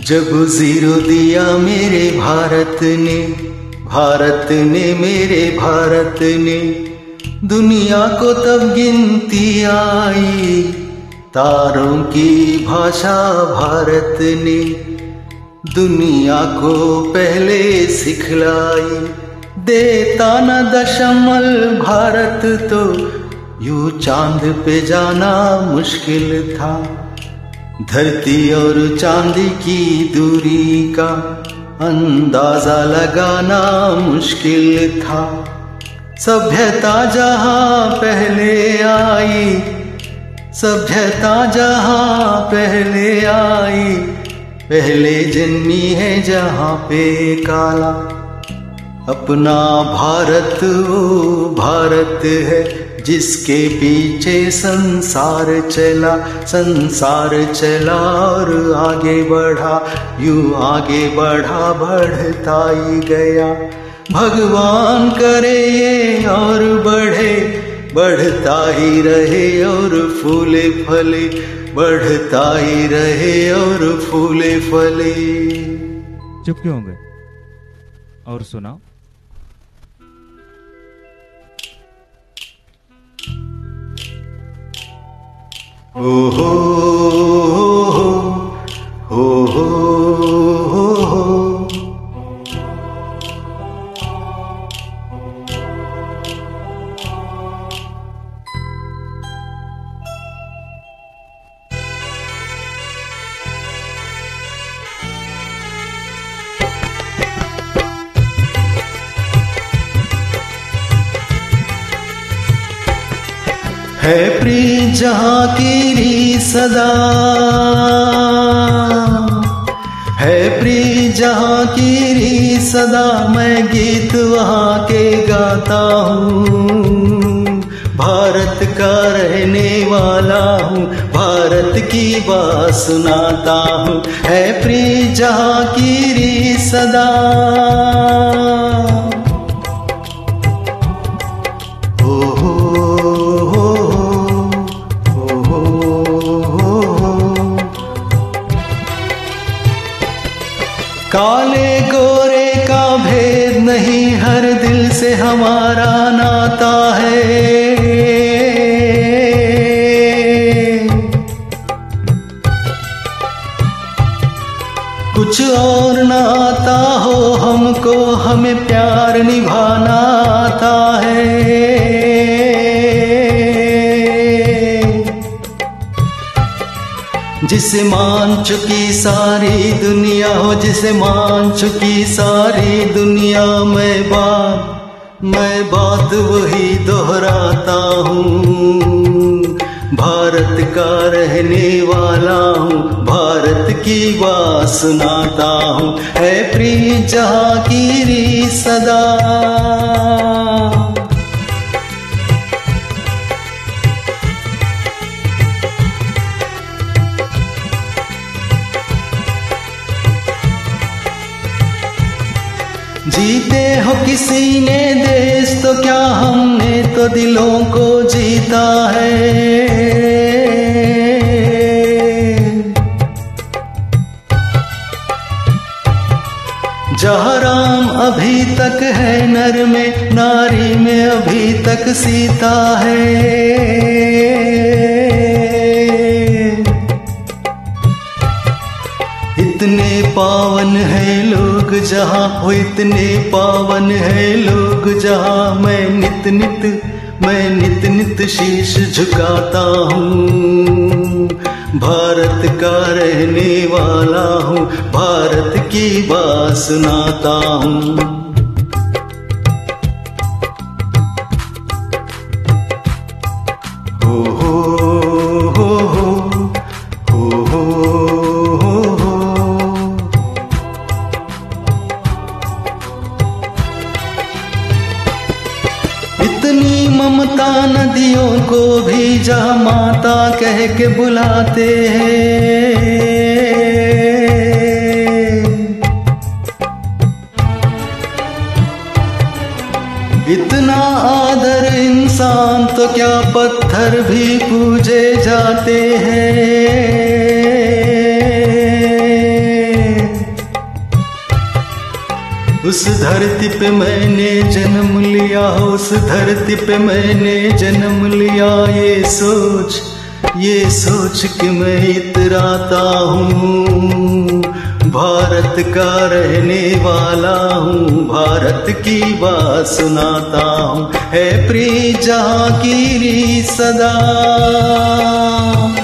जब जीरो दिया मेरे भारत ने मेरे भारत ने, दुनिया को तब गिनती आई, तारों की भाषा भारत ने दुनिया को पहले सिखलाई। देता न दशमल भारत तो यूं चांद पे जाना मुश्किल था। धरती और चांद की दूरी का अंदाजा लगाना मुश्किल था। सभ्यता जहां पहले आई, सभ्यता जहां पहले आई, पहले जन्मी है जहां पे काला। अपना भारत वो भारत है जिसके पीछे संसार चला और आगे बढ़ा, यूं आगे बढ़ा बढ़ता ही गया। भगवान करे ये और बढ़े, बढ़ता ही रहे और फूले फले, बढ़ता ही रहे और फूले फले। चुप क्यों हो गए? और सुनाओ। ओ हो हो हो हो। है प्रीत जहाँ की री सदा, है प्रीत जहाँ की री सदा, मैं गीत वहाँ के गाता हूँ। भारत का रहने वाला हूँ, भारत की बात सुनाता हूँ। है प्रीत जहाँ की री सदा, काले गोरे का भेद नहीं, हर दिल से हमारा नाता है। कुछ और ना आता हो हमको, हमें प्यार निभाना आता है। जिसे मान चुकी सारी दुनिया हो, जिसे मान चुकी सारी दुनिया, मैं बात वही दोहराता हूँ। भारत का रहने वाला हूँ, भारत की बात सुनाता हूँ। है प्रीत जहाँ की री सदा, जीते हो किसी ने देश तो क्या, हमने तो दिलों को जीता है। जहाँ राम अभी तक है नर में, नारी में अभी तक सीता है। इतने पावन है लोग जहाँ, वो इतने पावन है लोग जहाँ, मैं नित नित शीश झुकाता हूँ। भारत का रहने वाला हूँ, भारत की बात सुनाता हूँ। हो हो हो हो हो हो। इतनी ममता नदियों को भी जहाँ माता कह के बुलाते हैं। इतना आदर इंसान तो क्या पत्थर भी पूजे जाते हैं। उस धरती पे मैंने जन्म लिया, उस धरती पे मैंने जन्म लिया। ये सोच के मैं इतराता हूँ, भारत का रहने वाला हूँ, भारत की बात सुनाता हूँ। है प्रिय जहाँ की री सदा,